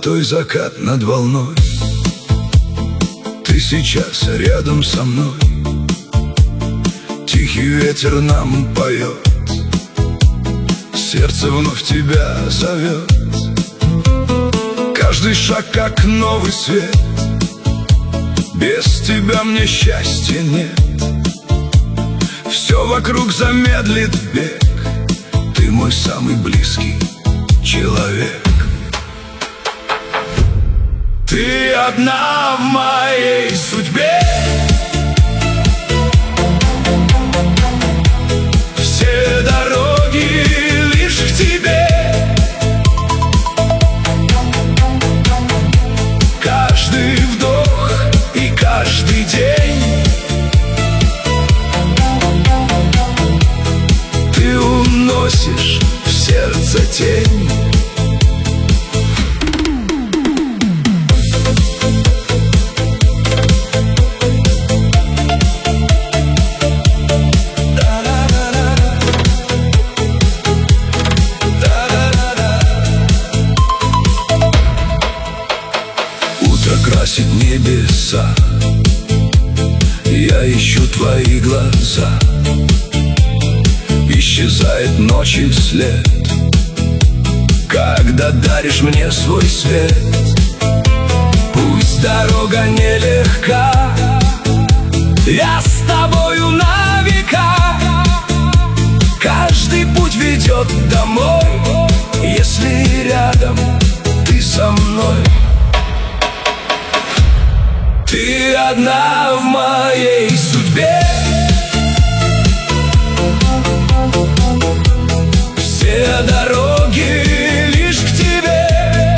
золотой закат над волной. Ты сейчас рядом со мной, тихий ветер нам поет, сердце вновь тебя зовет. Каждый шаг как новый свет, без тебя мне счастья нет. Все вокруг замедлит бег, ты мой самый близкий человек. Ты одна в моей судьбе, все дороги лишь к тебе. Каждый вдох и каждый день ты уносишь в сердце тень. Красит небеса, я ищу твои глаза. Исчезает ночи след, когда даришь мне свой свет. Пусть дорога нелегка, я с тобою на века. Каждый путь ведет домой, если рядом ты со мной. Ты одна в моей судьбе, все дороги лишь к тебе.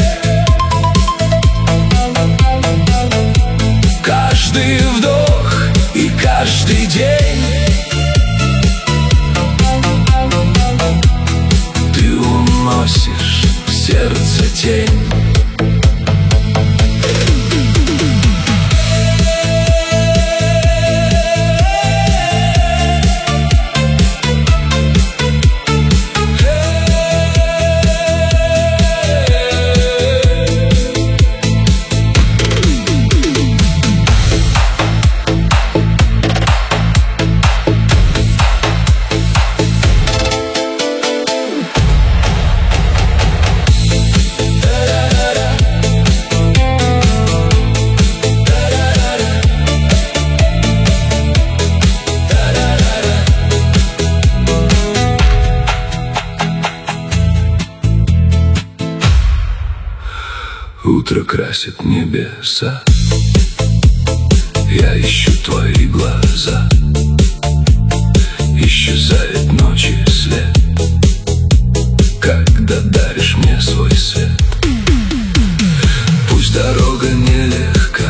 Каждый вдох и каждый день ты уносишь в сердце тень. Утро красит небеса, я ищу твои глаза. Исчезает ночи след, когда даришь мне свой свет. Пусть дорога нелегка,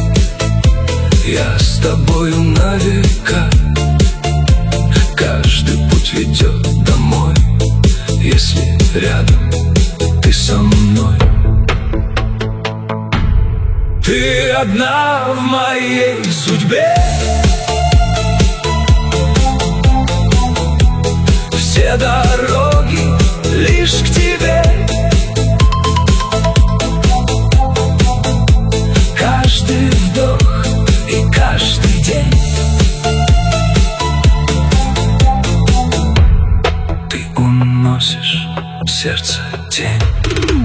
я с тобою на века. Каждый путь ведет домой, если рядом ты со мной. Ты одна в моей судьбе, все дороги лишь к тебе. Каждый вдох и каждый день ты уносишь в сердце тень.